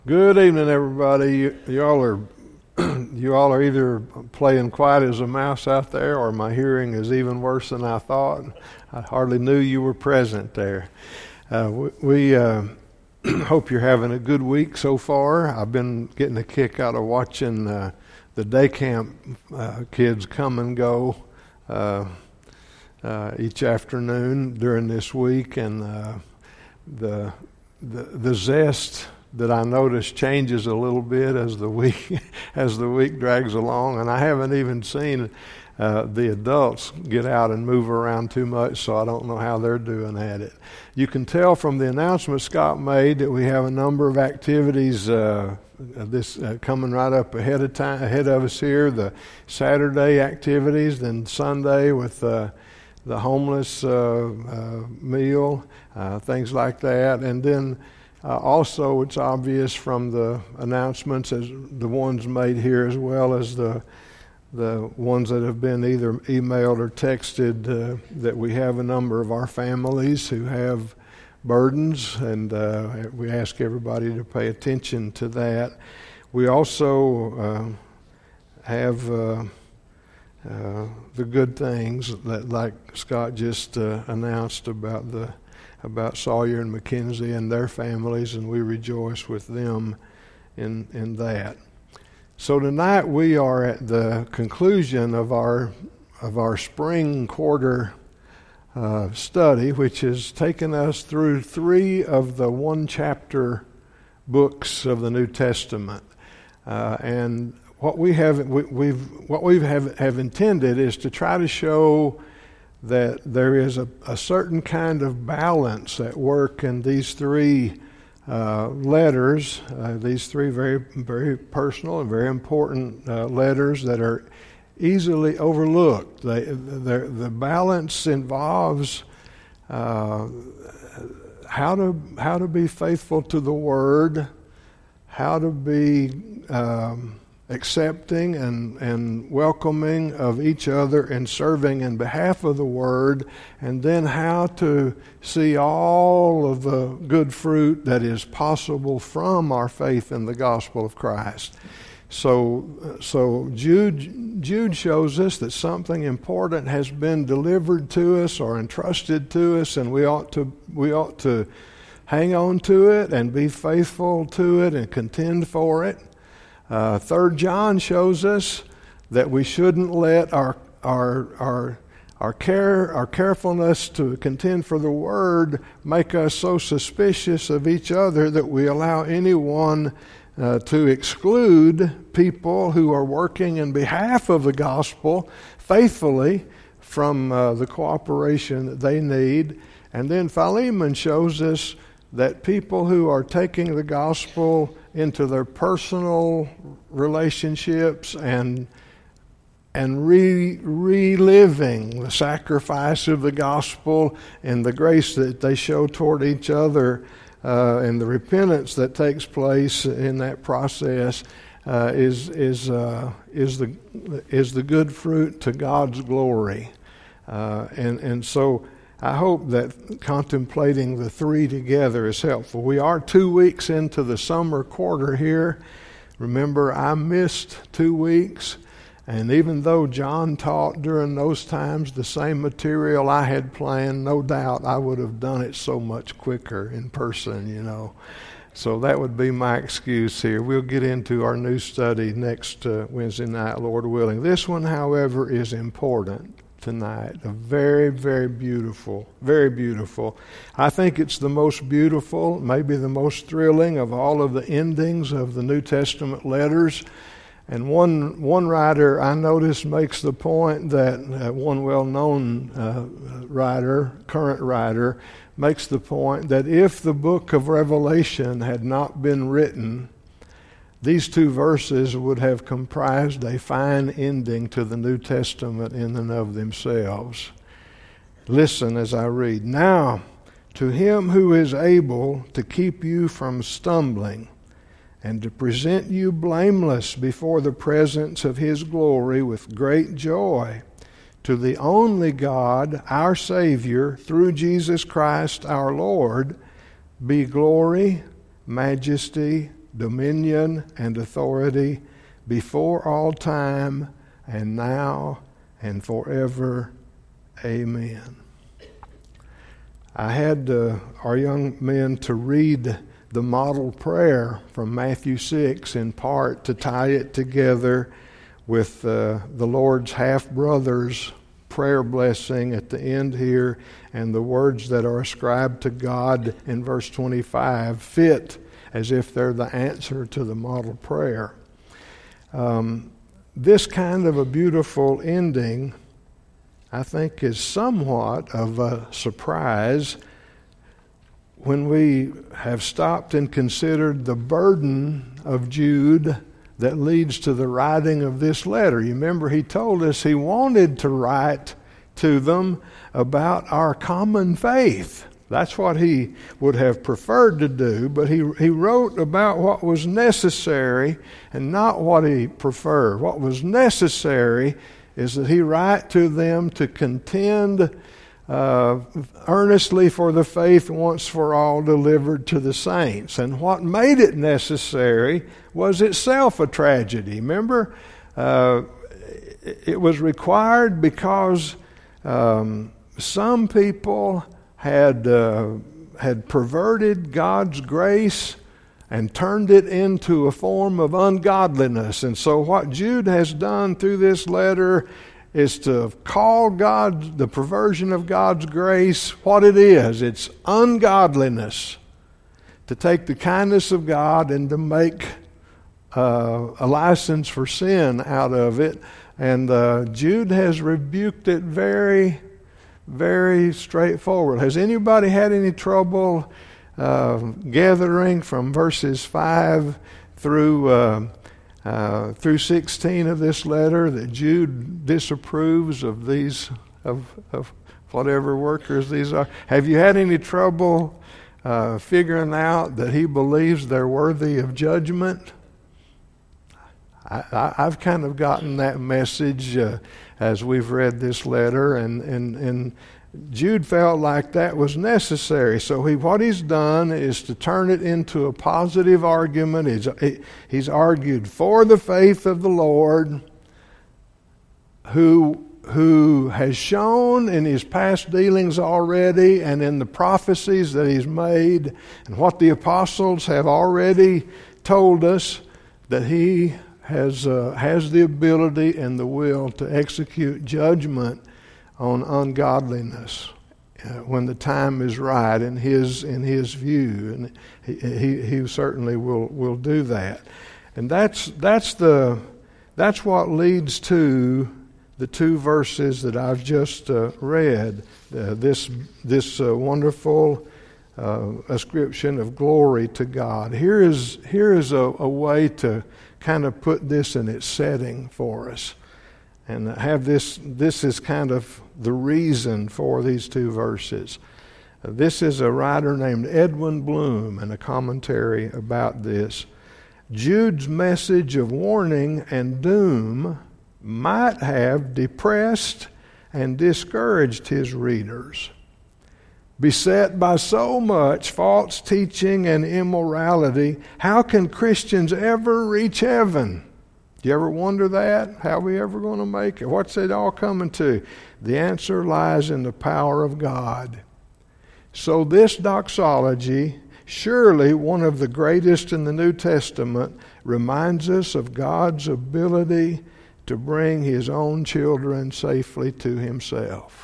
Good evening, everybody. You all are either playing quiet as a mouse out there, or my hearing is even worse than I thought. I hardly knew you were present there. We hope you're having a good week so far. I've been getting a kick out of watching the day camp kids come and go each afternoon during this week, and the zest that I notice changes a little bit as the week drags along, and I haven't even seen the adults get out and move around too much, so I don't know how they're doing at it. You can tell from the announcement Scott made that we have a number of activities coming right up ahead of us here. The Saturday activities, then Sunday with the homeless meal, things like that, and then also, it's obvious from the announcements, as the ones made here, as well as the ones that have been either emailed or texted, that we have a number of our families who have burdens, and we ask everybody to pay attention to that. We also have the good things that, like Scott just announced about Sawyer and Mackenzie and their families, and we rejoice with them in that. So tonight we are at the conclusion of our spring quarter study, which has taken us through 3 of the 1-chapter books of the New Testament, and what we have intended is to try to show that there is a certain kind of balance at work in these 3 letters, these 3 very, very personal and very important letters that are easily overlooked. The balance involves how to be faithful to the Word, how to be accepting and welcoming of each other and serving in behalf of the Word, and then how to see all of the good fruit that is possible from our faith in the gospel of Christ. So Jude shows us that something important has been delivered to us or entrusted to us, and we ought to hang on to it and be faithful to it and contend for it. 3 John shows us that we shouldn't let our carefulness to contend for the Word make us so suspicious of each other that we allow anyone to exclude people who are working in behalf of the gospel faithfully from the cooperation that they need. And then Philemon shows us that people who are taking the gospel into their personal relationships and reliving the sacrifice of the gospel and the grace that they show toward each other and the repentance that takes place in that process is the good fruit to God's glory, and so I hope that contemplating the 3 together is helpful. We are 2 weeks into the summer quarter here. Remember, I missed 2 weeks, and even though John taught during those times the same material I had planned, no doubt I would have done it so much quicker in person, So that would be my excuse here. We'll get into our new study next Wednesday night, Lord willing. This one, however, is important tonight. A very, very beautiful, very beautiful. I think it's the most beautiful, maybe the most thrilling of all of the endings of the New Testament letters. And one writer I noticed makes the point that one well-known current writer, makes the point that if the book of Revelation had not been written, these 2 verses would have comprised a fine ending to the New Testament in and of themselves. Listen as I read. Now, to him who is able to keep you from stumbling and to present you blameless before the presence of his glory with great joy, to the only God, our Savior, through Jesus Christ our Lord, be glory, majesty, dominion, and authority before all time, and now, and forever. Amen. I had our young men to read the model prayer from Matthew 6 in part to tie it together with the Lord's half-brother's prayer blessing at the end here, and the words that are ascribed to God in verse 25 fit as if they're the answer to the model prayer. This kind of a beautiful ending, I think, is somewhat of a surprise when we have stopped and considered the burden of Jude that leads to the writing of this letter. You remember he told us he wanted to write to them about our common faith. That's what he would have preferred to do, but he wrote about what was necessary and not what he preferred. What was necessary is that he write to them to contend earnestly for the faith once for all delivered to the saints. And what made it necessary was itself a tragedy. Remember, it was required because some people had perverted God's grace and turned it into a form of ungodliness. And so what Jude has done through this letter is to call God, the perversion of God's grace, what it is. It's ungodliness. To take the kindness of God and to make a license for sin out of it. And Jude has rebuked it very, very straightforward. Has anybody had any trouble gathering from verses 5 through 16 of this letter that Jude disapproves of these, of whatever workers these are? Have you had any trouble figuring out that he believes they're worthy of judgment? I've kind of gotten that message as we've read this letter, and Jude felt like that was necessary. So what he's done is to turn it into a positive argument. He's argued for the faith of the Lord, who has shown in his past dealings already and in the prophecies that he's made and what the apostles have already told us, that he has the ability and the will to execute judgment on ungodliness when the time is right in his view, and he certainly will do that. And that's what leads to the two verses that I've just read. This wonderful ascription of glory to God. Here is a way to kind of put this in its setting for us, and have this is kind of the reason for these two verses. This is a writer named Edwin Bloom, and a commentary about this. Jude's message of warning and doom might have depressed and discouraged his readers. Beset by so much false teaching and immorality, how can Christians ever reach heaven? Do you ever wonder that? How are we ever going to make it? What's it all coming to? The answer lies in the power of God. So this doxology, surely one of the greatest in the New Testament, reminds us of God's ability to bring his own children safely to himself.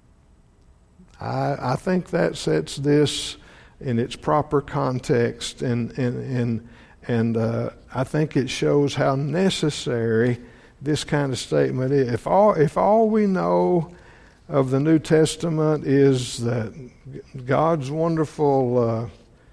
I think that sets this in its proper context, and I think it shows how necessary this kind of statement is. If all we know of the New Testament is that God's wonderful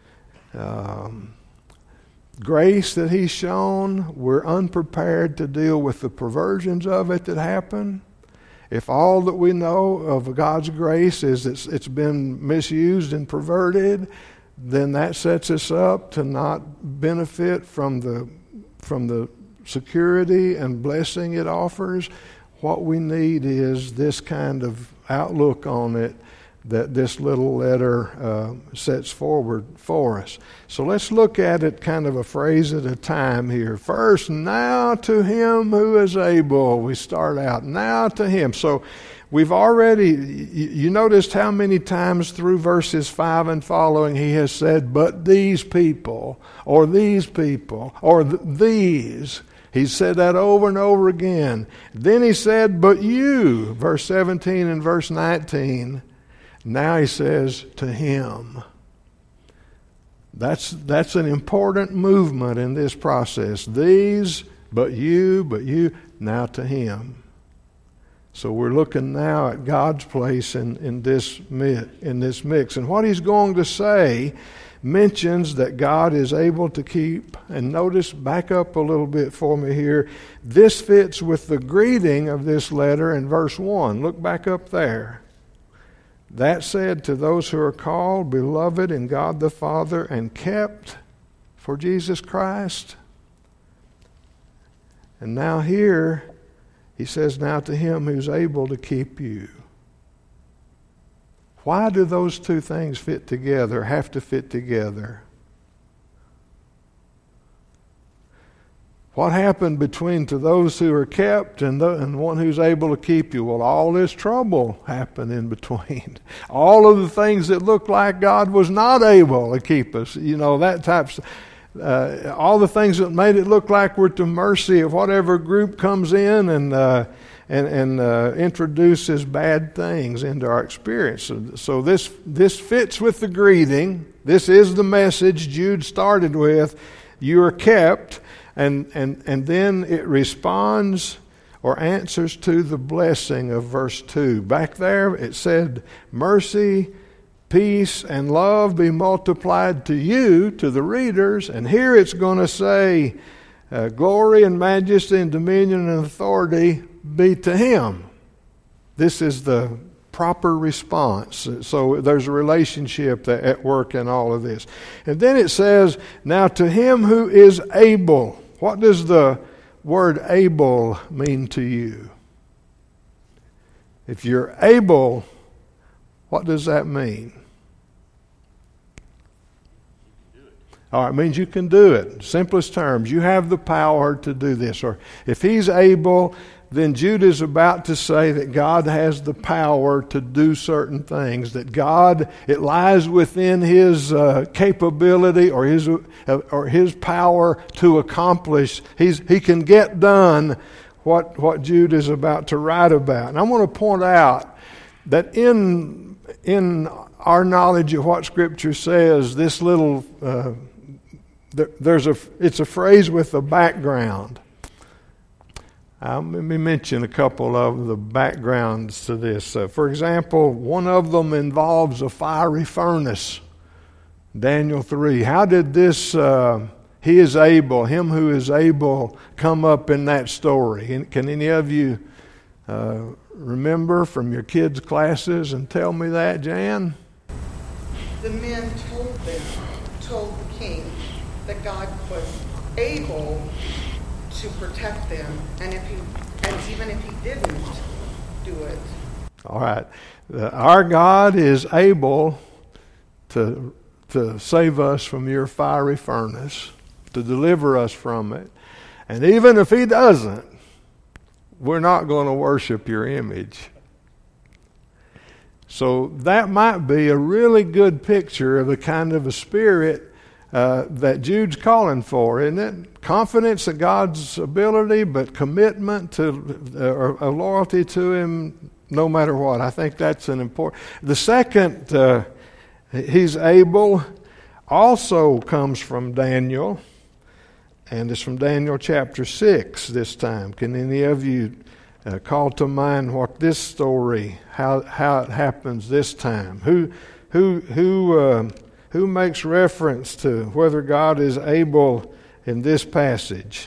grace that he's shown, we're unprepared to deal with the perversions of it that happen. If all that we know of God's grace is that it's been misused and perverted, then that sets us up to not benefit from the security and blessing it offers. What we need is this kind of outlook on it that this little letter sets forward for us. So let's look at it kind of a phrase at a time here. First, now to him who is able. We start out, now to him. So we've already, you noticed how many times through verses 5 and following he has said, but these people, or these people, or these. He said that over and over again. Then he said, but you, verse 17 and verse 19. Now he says, to him. That's an important movement in this process. These, but you, now to him. So we're looking now at God's place in this mix. And what he's going to say mentions that God is able to keep. And notice, back up a little bit for me here. This fits with the greeting of this letter in verse 1. Look back up there. That said, to those who are called, beloved in God the Father, and kept for Jesus Christ. And now here, he says, now to him who's able to keep you. Why do those two things fit together, have to fit together? What happened between to those who are kept and one who's able to keep you? Well, all this trouble happened in between. All of the things that looked like God was not able to keep us, that type of all the things that made it look like we're to mercy of whatever group comes in and introduces bad things into our experience. So this fits with the greeting. This is the message Jude started with. You are kept. And then it responds or answers to the blessing of verse 2. Back there it said, mercy, peace, and love be multiplied to you, to the readers. And here it's going to say, glory and majesty and dominion and authority be to him. This is the proper response. So there's a relationship at work in all of this. And then it says, now to him who is able. What does the word able mean to you? If you're able, what does that mean? All right, it means you can do it. Simplest terms, you have the power to do this. Or if he's able, then Jude is about to say that God has the power to do certain things, that God, it lies within his capability or his power to accomplish. He can get done what Jude is about to write about. And I want to point out that in our knowledge of what Scripture says, this little it's a phrase with a background. Let me mention a couple of the backgrounds to this. For example, one of them involves a fiery furnace. Daniel 3. How did this he is able, him who is able, come up in that story? Can any of you remember from your kids' classes and tell me that, Jan? The men told the king that God was able to protect them, and even if he didn't do it. All right. Our God is able to save us from your fiery furnace, to deliver us from it. And even if he doesn't, we're not going to worship your image. So that might be a really good picture of the kind of a spirit that Jude's calling for, isn't it? Confidence in God's ability, but commitment to or a loyalty to him no matter what. I think that's an important. The second, he's able, also comes from Daniel, and it's from Daniel chapter 6 this time. Can any of you call to mind what this story, how it happens this time? Who makes reference to whether God is able in this passage?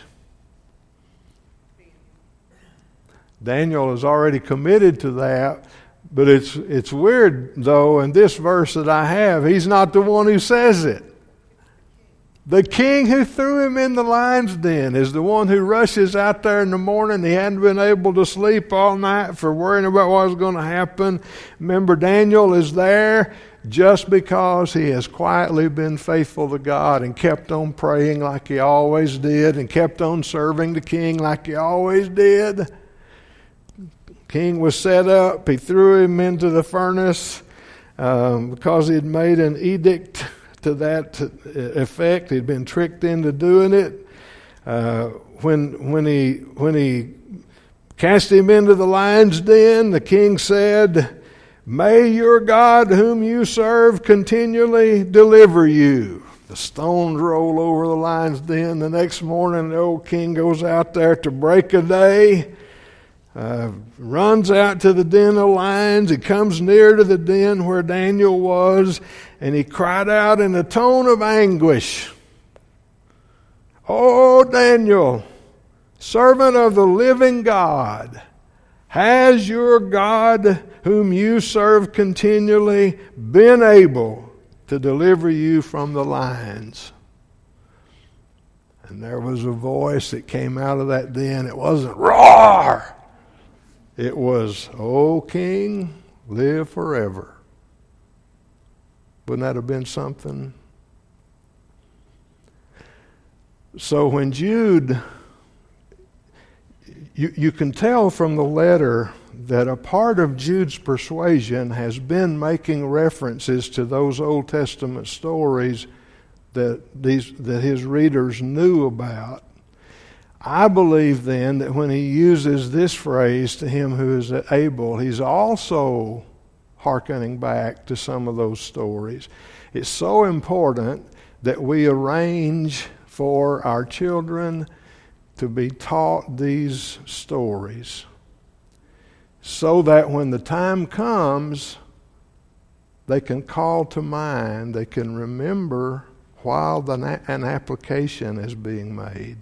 Daniel is already committed to that, but it's weird though, in this verse that I have, he's not the one who says it. The king who threw him in the lion's den is the one who rushes out there in the morning. He hadn't been able to sleep all night for worrying about what was going to happen. Remember, Daniel is there just because he has quietly been faithful to God and kept on praying like he always did and kept on serving the king like he always did. King was set up. He threw him into the furnace because he had made an edict to that effect. He'd been tricked into doing it. When he cast him into the lion's den, the king said, "May your God whom you serve continually deliver you." The stones roll over the lion's den. The next morning, the old king goes out there to break a day, runs out to the den of lions. He comes near to the den where Daniel was, and he cried out in a tone of anguish, "Oh, Daniel, servant of the living God, has your God whom you serve continually been able to deliver you from the lions?" And there was a voice that came out of that den. It wasn't roar. It was, "O King, live forever." Wouldn't that have been something? So when Jude, you can tell from the letter that a part of Jude's persuasion has been making references to those Old Testament stories that his readers knew about. I believe then that when he uses this phrase, "to him who is able," he's also hearkening back to some of those stories. It's so important that we arrange for our children to be taught these stories so that when the time comes, they can call to mind, they can remember while an application is being made.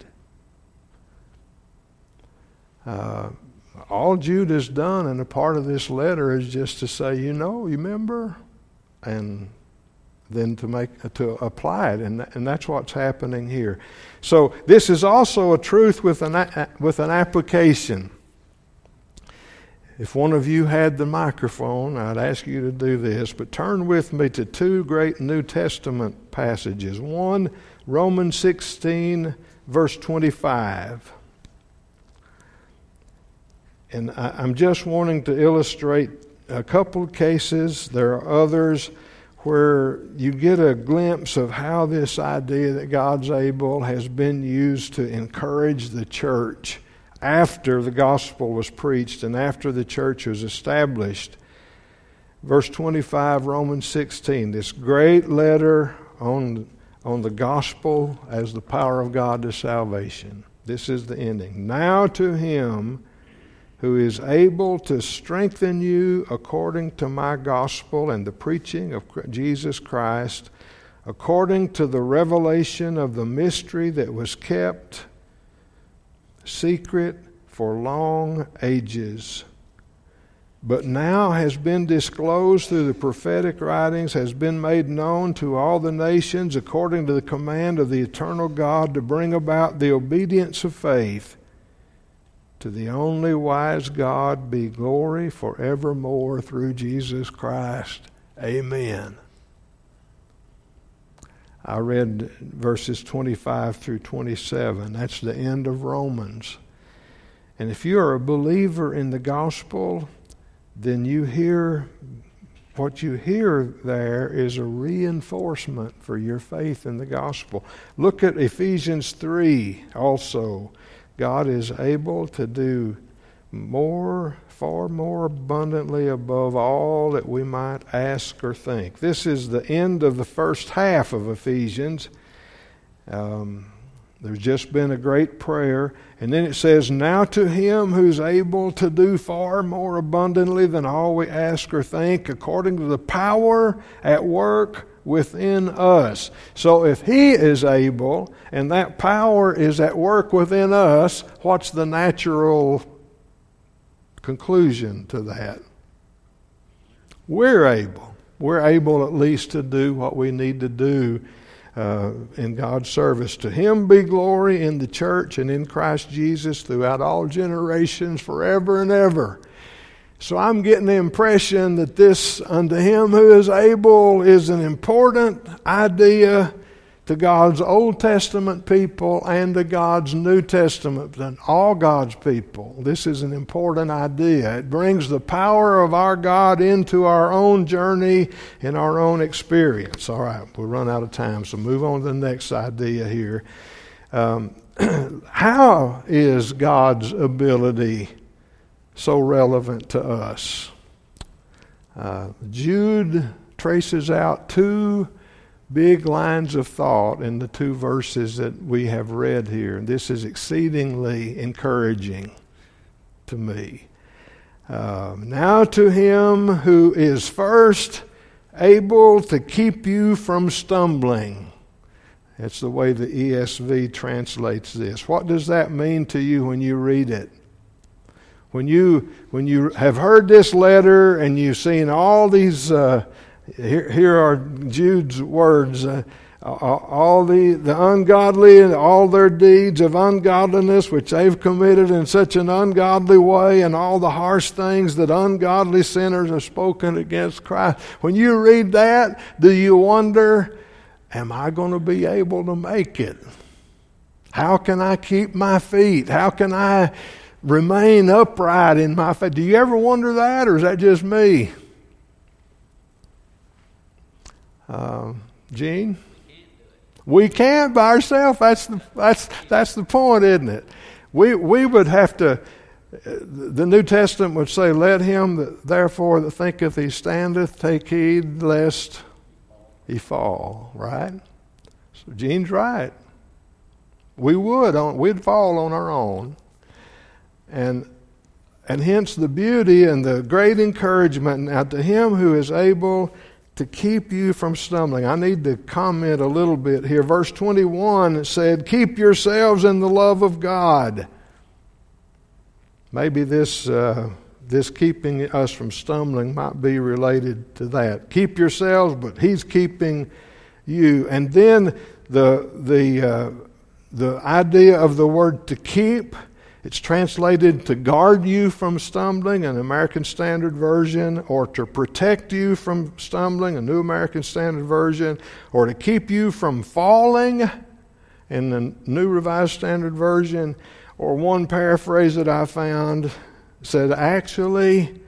All Jude has done in a part of this letter is just to say, you remember, and then to apply it, and that's what's happening here. So this is also a truth with an application. If one of you had the microphone, I'd ask you to do this, but turn with me to two great New Testament passages. One, Romans 16, verse 25. And I'm just wanting to illustrate a couple of cases. There are others where you get a glimpse of how this idea that God's able has been used to encourage the church after the gospel was preached and after the church was established. Verse 25, Romans 16, this great letter on the gospel as the power of God to salvation. This is the ending. Now to him who is able to strengthen you according to my gospel and the preaching of Jesus Christ, according to the revelation of the mystery that was kept secret for long ages, but now has been disclosed through the prophetic writings, has been made known to all the nations according to the command of the eternal God to bring about the obedience of faith. To the only wise God be glory forevermore through Jesus Christ. Amen. I read verses 25 through 27. That's the end of Romans. And if you are a believer in the gospel, then what you hear there is a reinforcement for your faith in the gospel. Look at Ephesians 3 also. God is able to do more, far more abundantly above all that we might ask or think. This is the end of the first half of Ephesians. There's just been a great prayer. And then it says, now to him who's able to do far more abundantly than all we ask or think, according to the power at work within us. So if he is able, and that power is at work within us, what's the natural conclusion to that? We're able. We're able at least to do what we need to do in God's service. To Him be glory in the church and in Christ Jesus throughout all generations, forever and ever. So I'm getting the impression that this unto Him who is able is an important idea to God's Old Testament people and to God's New Testament and all God's people. This is an important idea. It brings the power of our God into our own journey and our own experience. All right, we'll run out of time, so move on to the next idea here. How is God's ability so relevant to us? Jude traces out two big lines of thought in the two verses that we have read here. And this is exceedingly encouraging to me. Now to Him who is first able to keep you from stumbling. That's the way the ESV translates this. What does that mean to you when you read it? When you have heard this letter and you've seen all these here are Jude's words. All the ungodly and all their deeds of ungodliness which they've committed in such an ungodly way, and all the harsh things that ungodly sinners have spoken against Christ. When you read that, do you wonder, am I going to be able to make it? How can I keep my feet? How can I remain upright in my faith? Do you ever wonder that, or is that just me? Gene? We can't by ourselves. That's the point, isn't it? We would have to. The New Testament would say, "Let him that therefore that thinketh he standeth take heed lest he fall." Right? So Gene's right. We'd fall on our own, and hence the beauty and the great encouragement. Now to Him who is able to keep you from stumbling. I need to comment a little bit here. Verse 21 said, "Keep yourselves in the love of God." Maybe this keeping us from stumbling might be related to that. Keep yourselves, but He's keeping you. And then the idea of the word to keep, it's translated to guard you from stumbling, an American Standard Version, or to protect you from stumbling, a New American Standard Version, or to keep you from falling in the New Revised Standard Version. Or one paraphrase that I found said actually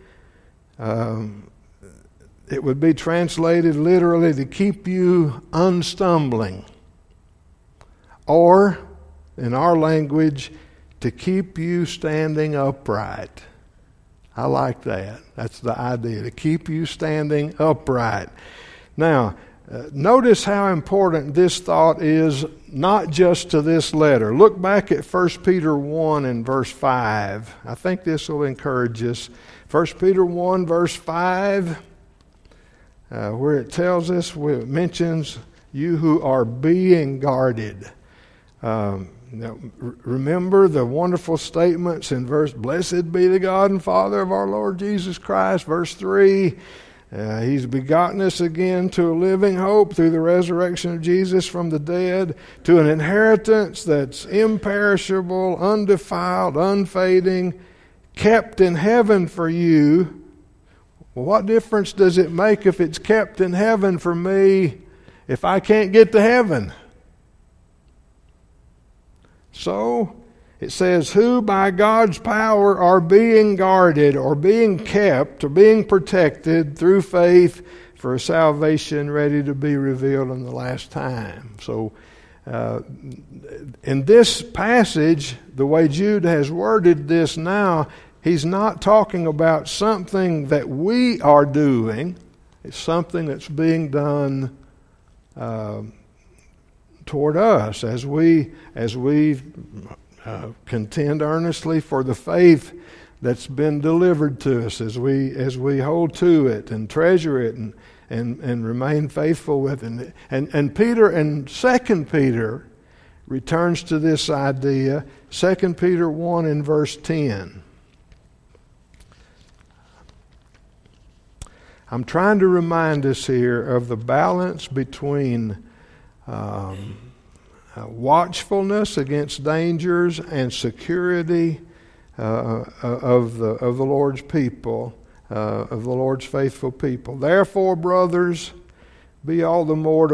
it would be translated literally to keep you unstumbling. Or, in our language, to keep you standing upright. I like that. That's the idea, to keep you standing upright. Now, notice how important this thought is, not just to this letter. Look back at 1 Peter 1 and verse 5. I think this will encourage us. 1 Peter 1 verse 5, where it tells us, where it mentions you who are being guarded. Now, remember the wonderful statements in verse, "Blessed be the God and Father of our Lord Jesus Christ." Verse 3, He's begotten us again to a living hope through the resurrection of Jesus from the dead, to an inheritance that's imperishable, undefiled, unfading, kept in heaven for you. Well, what difference does it make if it's kept in heaven for me if I can't get to heaven? So, it says, who by God's power are being guarded or being kept or being protected through faith for a salvation ready to be revealed in the last time. So, in this passage, the way Jude has worded this now, he's not talking about something that we are doing. It's something that's being done toward us as we contend earnestly for the faith that's been delivered to us, as we hold to it and treasure it and remain faithful with it. And Peter, and 2 Peter returns to this idea. 2 Peter 1 and verse 10. I'm trying to remind us here of the balance between watchfulness against dangers, and security of the Lord's people, of the Lord's faithful people. Therefore, brothers, be all the more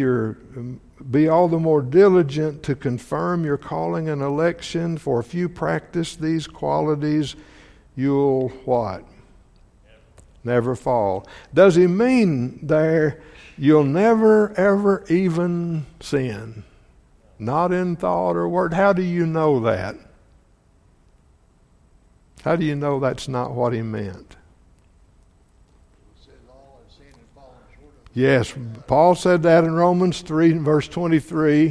diligent to confirm your calling and election, for if you practice these qualities, you'll what? Never fall. Does he mean there you'll never ever even sin? Not in thought or word. How do you know that? How do you know that's not what he meant? Yes, Paul said that in Romans 3, verse 23.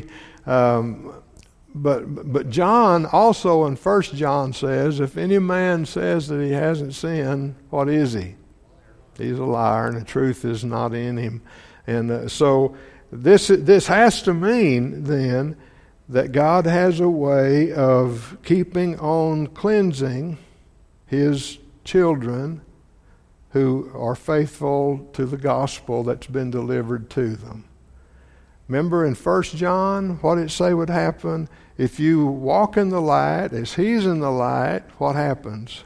But John also in 1 John says, if any man says that he hasn't sinned, what is he? He's a liar, and the truth is not in him. And so this has to mean then that God has a way of keeping on cleansing his children who are faithful to the gospel that's been delivered to them. Remember in 1 John, what it say would happen? If you walk in the light as he's in the light, what happens?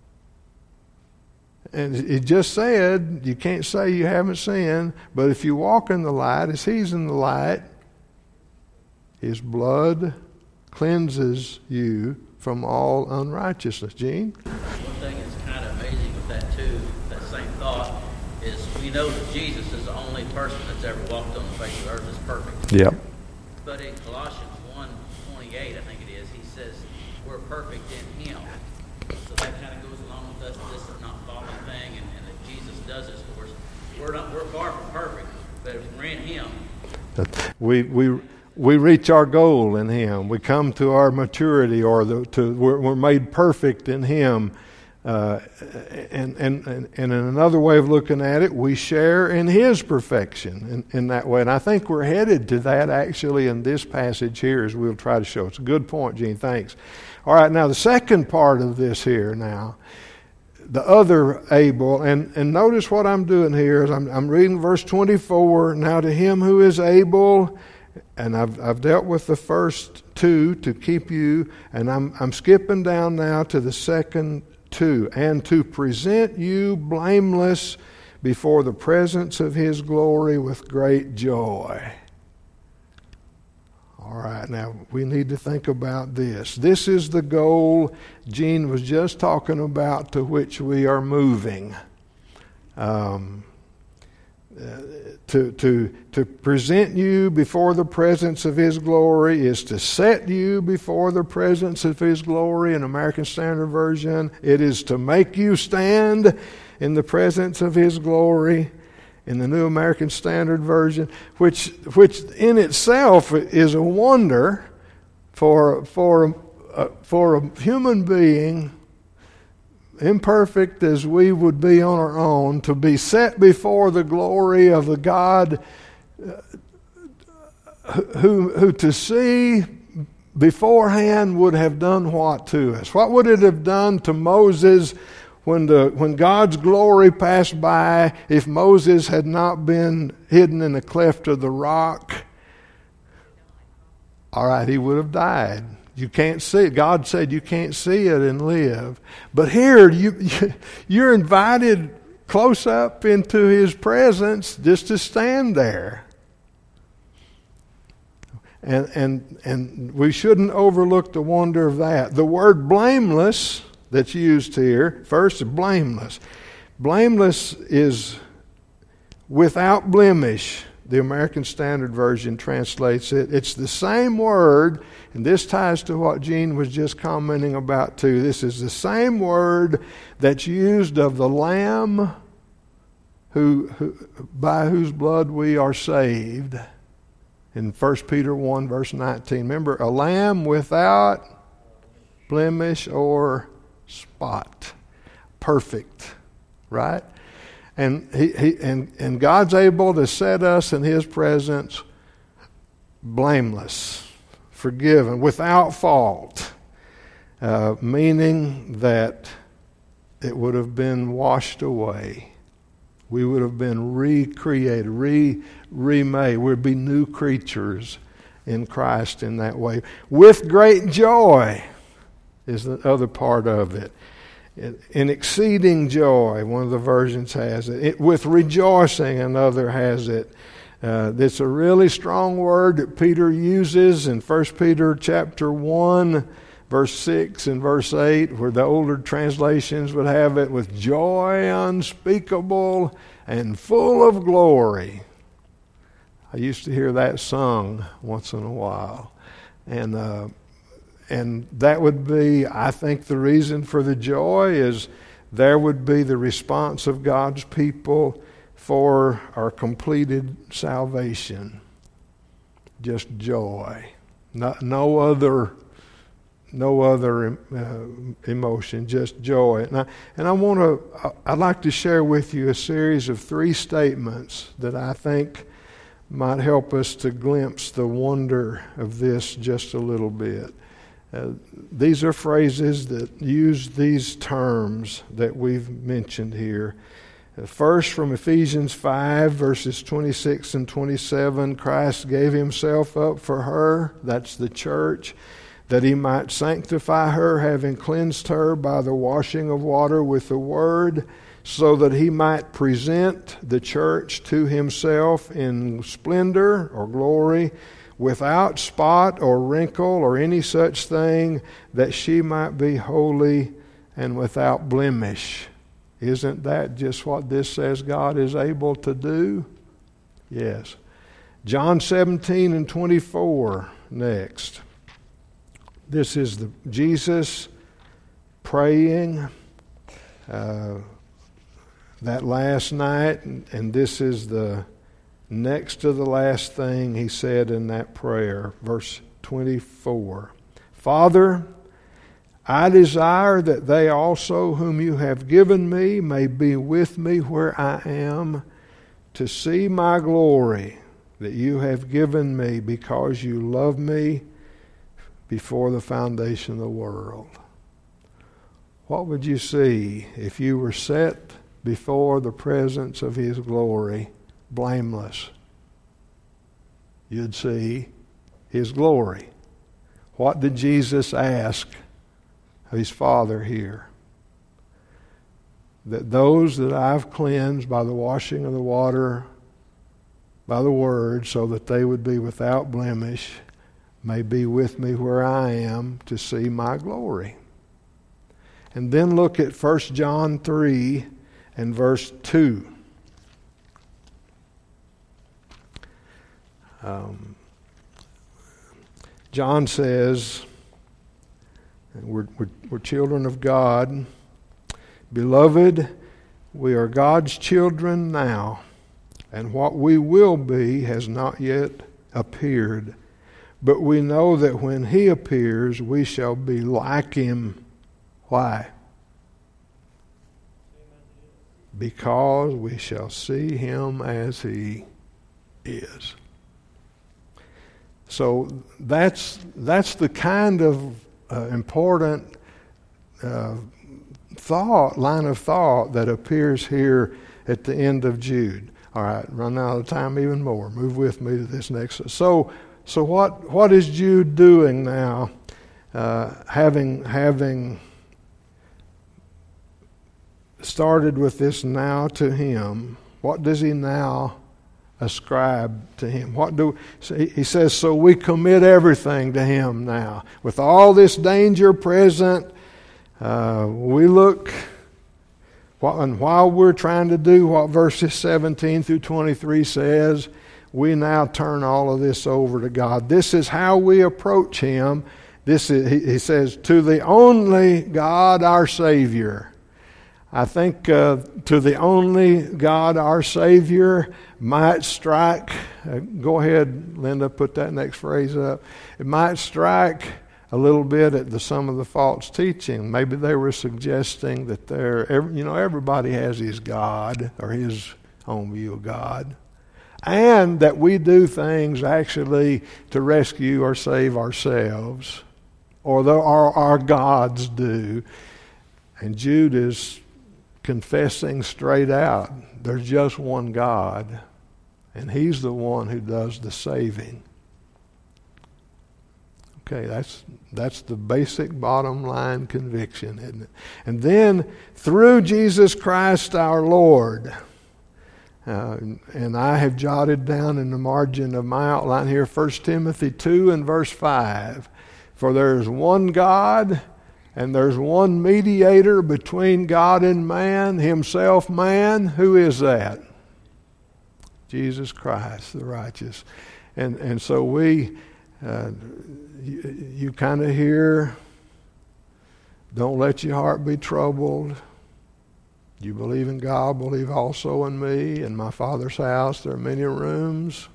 And it just said, you can't say you haven't sinned, but if you walk in the light as he's in the light, his blood cleanses you from all unrighteousness. Gene? One thing that's kind of amazing with that too, that same thought, is we know that Jesus is the only person that's ever walked on the face of the earth that's perfect. Yep. But in Colossians 1:28, I think it is, he says we're perfect in him. So that kind of goes along with us. This is not fallen thing, and that Jesus does this for us. We're far from perfect, but if we're in him. We reach our goal in him. We come to our maturity, or we're made perfect in him. And in another way of looking at it, we share in his perfection in that way. And I think we're headed to that actually in this passage here, as we'll try to show. It's a good point, Gene. Thanks. All right, now the second part of this here now, the other able, and notice what I'm doing here is I'm reading verse 24. Now to him who is able, and I've dealt with the first two to keep you, and I'm skipping down now to the second two, and to present you blameless before the presence of his glory with great joy. All right, now we need to think about this. This is the goal Gene was just talking about, to which we are moving. To present you before the presence of his glory is to set you before the presence of his glory in American Standard Version. It is to make you stand in the presence of his glory in the New American Standard Version, which in itself is a wonder for a human being, imperfect as we would be on our own, to be set before the glory of the God who to see beforehand would have done what to us? What would it have done to Moses when God's glory passed by, if Moses had not been hidden in the cleft of the rock? All right, he would have died. You can't see it. God said you can't see it and live. But here, you're invited close up into his presence just to stand there. And we shouldn't overlook the wonder of that. The word blameless that's used here, first, blameless. Blameless is without blemish. The American Standard Version translates it. It's the same word, and this ties to what Gene was just commenting about too. This is the same word that's used of the Lamb who by whose blood we are saved. In 1 Peter 1, verse 19. Remember, a lamb without blemish or spot. Perfect. Right? And and God's able to set us in his presence blameless, forgiven, without fault. Meaning that it would have been washed away. We would have been recreated, remade. We'd be new creatures in Christ in that way. With great joy is the other part of it. In exceeding joy, one of the versions has it. With rejoicing, another has it. It's a really strong word that Peter uses in 1 Peter chapter 1, verse 6 and verse 8, where the older translations would have it, with joy unspeakable and full of glory. I used to hear that sung once in a while. And that would be, I think, the reason for the joy is there would be the response of God's people for our completed salvation. Just joy. No other emotion, just joy. I'd like to share with you a series of 3 statements that I think might help us to glimpse the wonder of this just a little bit. These are phrases that use these terms that we've mentioned here. First, from Ephesians 5, verses 26 and 27, Christ gave himself up for her, that's the church, that he might sanctify her, having cleansed her by the washing of water with the word, so that he might present the church to himself in splendor or glory, without spot or wrinkle or any such thing, that she might be holy and without blemish. Isn't that just what this says God is able to do? Yes. John 17 and 24 next. This is Jesus praying that last night, and this is the next to the last thing he said in that prayer. Verse 24. Father, I desire that they also whom you have given me may be with me where I am, to see my glory that you have given me, because you love me before the foundation of the world. What would you see if you were set before the presence of his glory, blameless? You'd see his glory. What did Jesus ask of his Father here? That those that I've cleansed by the washing of the water, by the word, so that they would be without blemish, may be with me where I am, to see my glory. And then look at 1 John 3 and verse 2. John says, we're children of God. Beloved, we are God's children now, and what we will be has not yet appeared. But we know that when he appears, we shall be like him. Why? Because we shall see him as he is. So that's the kind of important line of thought that appears here at the end of Jude. All right, run out of time even more. Move with me to this next. So what is Jude doing now? Having started with this now to him, what does he now ascribe to him? He says, so we commit everything to him now. With all this danger present, we look, and while we're trying to do what verses 17 through 23 says, we now turn all of this over to God. This is how we approach him. He says, to the only God, our Savior. I think to the only God, our Savior, might strike, go ahead, Linda, put that next phrase up. It might strike a little bit at some of the false teaching. Maybe they were suggesting that everybody has his God or his own view of God, and that we do things actually to rescue or save ourselves, or our gods do. And Jude is confessing straight out, there's just one God, and He's the one who does the saving. Okay, that's the basic bottom line conviction, isn't it? And then, through Jesus Christ our Lord, and I have jotted down in the margin of my outline here 1 Timothy 2 and verse 5. For there is one God, and there's one mediator between God and man, Himself man. Who is that? Jesus Christ, the righteous. And so we, you kind of hear, don't let your heart be troubled. You believe in God, believe also in me. In my Father's house there are many rooms.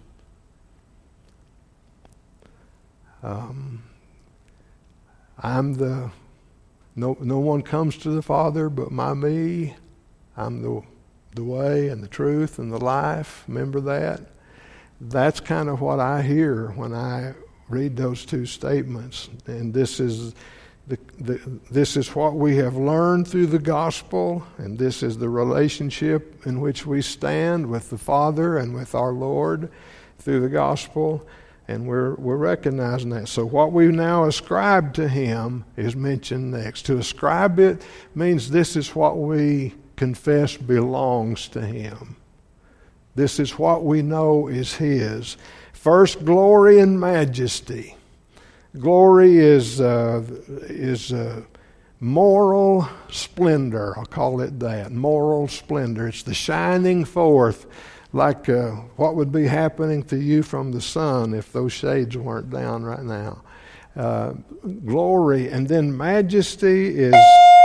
No one comes to the Father but by me. I'm the way and the truth and the life. Remember that? That's kind of what I hear when I read those two statements. And this is this is what we have learned through the gospel, and this is the relationship in which we stand with the Father and with our Lord through the gospel, and we're recognizing that. So what we now ascribe to Him is mentioned next. To ascribe it means this is what we confess belongs to Him. This is what we know is His. First, glory and majesty. Glory is moral splendor. I'll call it that. Moral splendor. It's the shining forth, like what would be happening to you from the sun if those shades weren't down right now. Glory, and then majesty is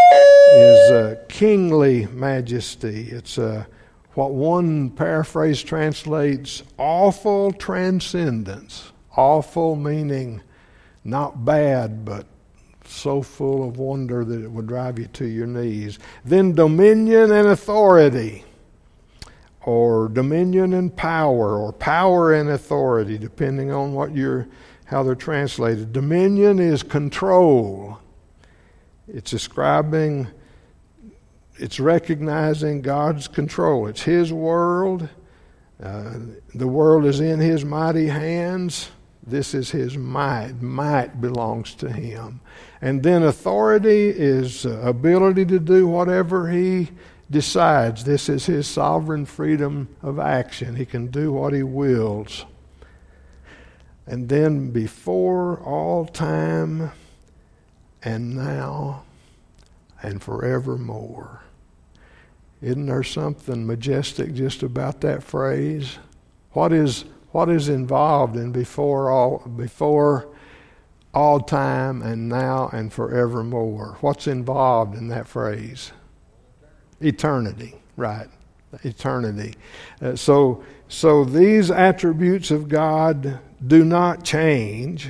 kingly majesty. It's what one paraphrase translates awful transcendence. Awful meaning not bad, but so full of wonder that it would drive you to your knees. Then dominion and authority, or dominion and power, or power and authority, depending on how they're translated. Dominion is control. It's recognizing God's control. It's His world. The world is in His mighty hands. This is His might. Might belongs to Him. And then authority is ability to do whatever He decides. This is His sovereign freedom of action. He can do what He wills. And then before all time and now and forevermore. Isn't there something majestic just about that phrase? What is involved in before all time and now and forevermore? What's involved in that phrase? Eternity, right? Eternity. So these attributes of God do not change.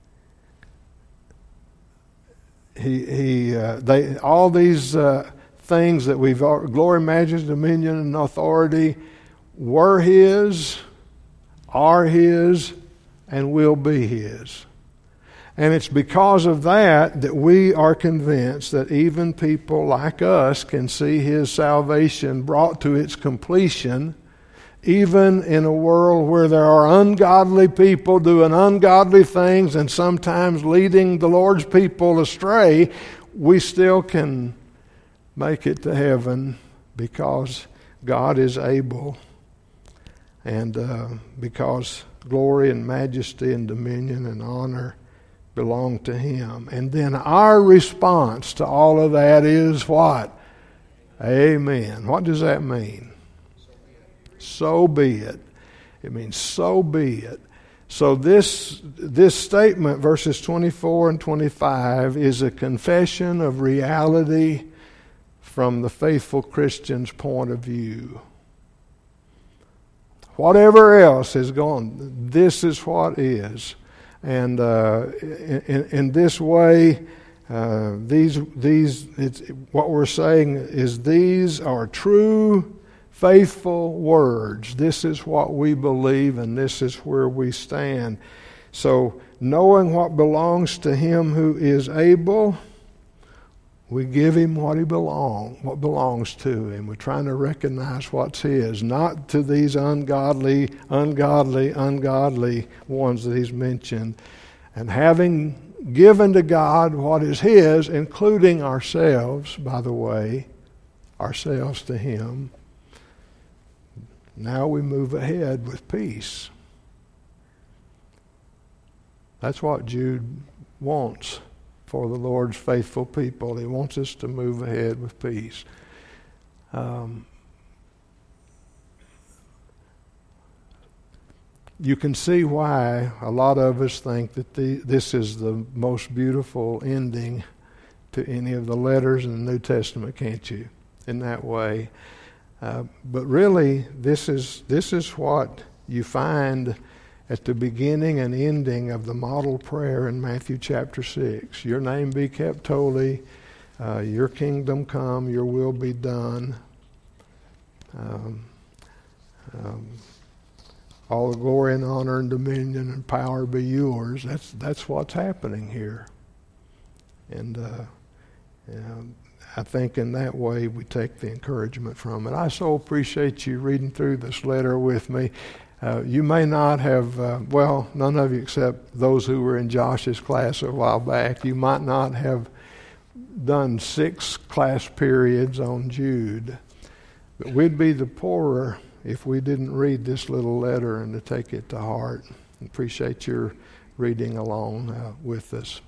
All these things that we've glory, majesty, dominion, and authority were His, are His, and will be His. And it's because of that we are convinced that even people like us can see His salvation brought to its completion, even in a world where there are ungodly people doing ungodly things and sometimes leading the Lord's people astray. We still can make it to heaven because God is able, and because glory and majesty and dominion and honor belong to Him. And then our response to all of that is what? Amen. What does that mean? So be it. It means so be it. So this statement, verses 24 and 25, is a confession of reality from the faithful Christian's point of view. Whatever else is gone, this is what is. And in this way, what we're saying is these are true, faithful words. This is what we believe, and this is where we stand. So, knowing what belongs to Him who is able, We give him what belongs to him. We're trying to recognize what's his, not to these ungodly ones that he's mentioned. And having given to God what is his, including ourselves, by the way, ourselves to him, now we move ahead with peace. That's what Jude wants for the Lord's faithful people. He wants us to move ahead with peace. You can see why a lot of us think that this is the most beautiful ending to any of the letters in the New Testament, can't you? In that way. But really, this is what you find at the beginning and ending of the model prayer in Matthew chapter 6. Your name be kept holy, your kingdom come, your will be done. All the glory and honor and dominion and power be yours. That's what's happening here. And I think in that way we take the encouragement from it. I so appreciate you reading through this letter with me. You may not have, none of you except those who were in Josh's class a while back, you might not have done 6 class periods on Jude. But we'd be the poorer if we didn't read this little letter and to take it to heart. Appreciate your reading along with us.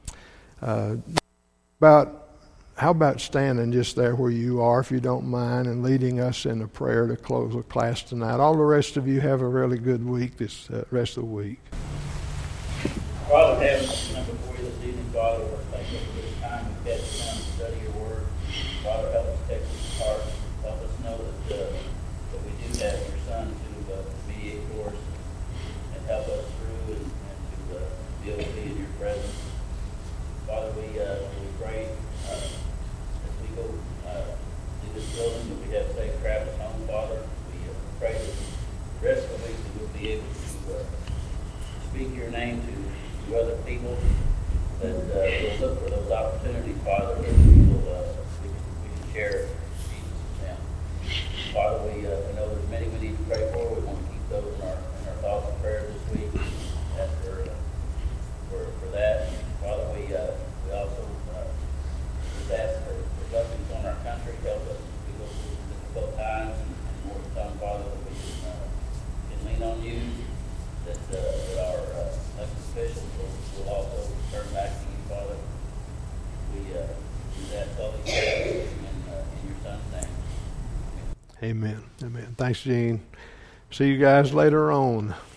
How about standing just there where you are, if you don't mind, and leading us in a prayer to close the class tonight. All the rest of you have a really good week this rest of the week. Father in heaven, come before you this evening, Father, we're thankful for this time we've had to come and study your word. Father, help us take this to heart. Help us know that we do have your Son to mediate for us and help us through and to be able to be in your presence. Father, we pray as we go through this building that we have safe travels home, Father. We pray that the rest of the week that we'll be able to speak your name to other people, that we'll look for those opportunities, Father, that we can share Jesus with them. Father, we know there's many we need to pray for. We want to keep those in our thoughts and prayers this week. Ask for that. Father, we also just ask for blessings on our country. Help us as we go through difficult times and more to come, Father, that we can lean on you, that our elected officials will also turn back to you, Father. We ask all these things in your Son's name. Amen. Amen. Thanks, Gene. See you guys later on.